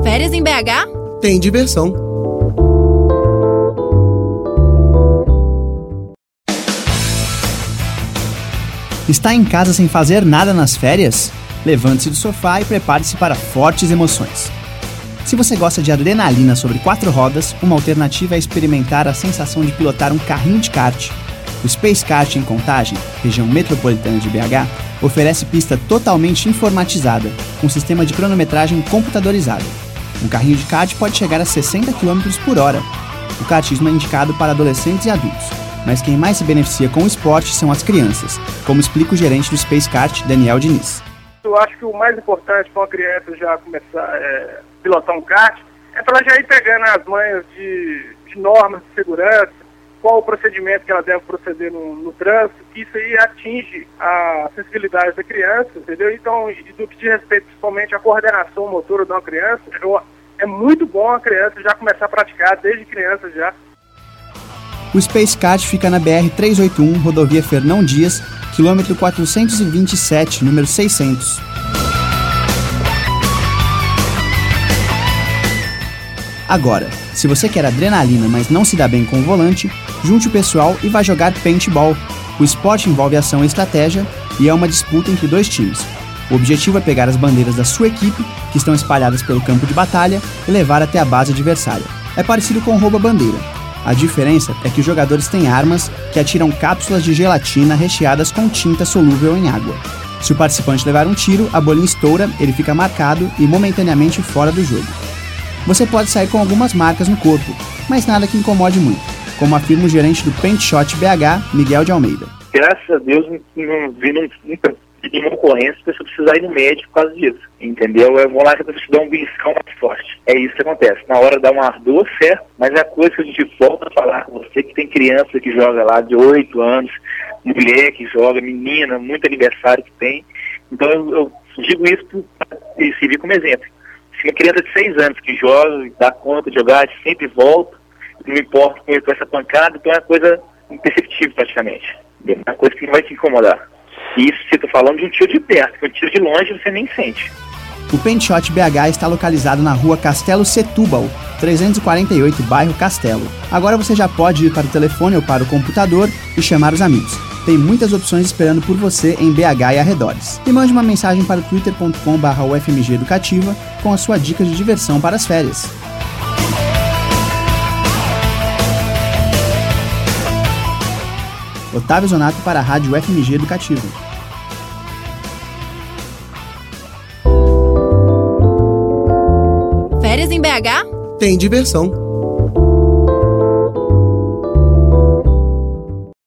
Férias em BH? Tem diversão. Está em casa sem fazer nada nas férias? Levante-se do sofá e prepare-se para fortes emoções. Se você gosta de adrenalina sobre 4 rodas, uma alternativa é experimentar a sensação de pilotar um carrinho de kart. O Space Kart em Contagem, região metropolitana de BH, oferece pista totalmente informatizada, com sistema de cronometragem computadorizado. Um carrinho de kart pode chegar a 60 km por hora. O kartismo é indicado para adolescentes e adultos, mas quem mais se beneficia com o esporte são as crianças, como explica o gerente do Space Kart, Daniel Diniz. Eu acho que o mais importante para uma criança já começar a pilotar um kart é para ela já ir pegando as manhas de normas de segurança, qual o procedimento que ela deve proceder no trânsito, que isso aí atinge a sensibilidade da criança, entendeu? Então, do que diz respeito principalmente à coordenação motora de uma criança, é muito bom a criança já começar a praticar desde criança já. O Space Kart fica na BR-381, rodovia Fernão Dias, quilômetro 427, número 600. Agora, se você quer adrenalina, mas não se dá bem com o volante, junte o pessoal e vá jogar paintball. O esporte envolve ação e estratégia e é uma disputa entre 2 times. O objetivo é pegar as bandeiras da sua equipe, que estão espalhadas pelo campo de batalha, e levar até a base adversária. É parecido com o rouba-bandeira. A diferença é que os jogadores têm armas que atiram cápsulas de gelatina recheadas com tinta solúvel em água. Se o participante levar um tiro, a bolinha estoura, ele fica marcado e momentaneamente fora do jogo. Você pode sair com algumas marcas no corpo, mas nada que incomode muito, como afirma o gerente do Paint Shot BH, Miguel de Almeida. Graças a Deus não vi nunca nenhuma ocorrência que você precisar ir no médico por causa disso, entendeu? Eu vou lá que eu preciso dar um beliscão mais forte. É isso que acontece. Na hora dá um ardor, certo? Mas é a coisa que a gente volta a falar com você, que tem criança que joga lá de 8 anos, mulher que joga, menina, muito aniversário que tem. Então eu digo isso para servir como exemplo. Se a criança de 6 anos que joga e dá conta de jogar, sempre volta, não importa com essa pancada, então é uma coisa imperceptível praticamente. É uma coisa que não vai te incomodar. E isso você está falando de um tiro de perto, porque um tiro de longe você nem sente. O Paint Shot BH está localizado na rua Castelo Setúbal, 348, bairro Castelo. Agora você já pode ir para o telefone ou para o computador e chamar os amigos. Tem muitas opções esperando por você em BH e arredores. E mande uma mensagem para twitter.com/UFMG Educativa com a sua dica de diversão para as férias. Otávio Zonato para a Rádio UFMG Educativa. Férias em BH? Tem diversão.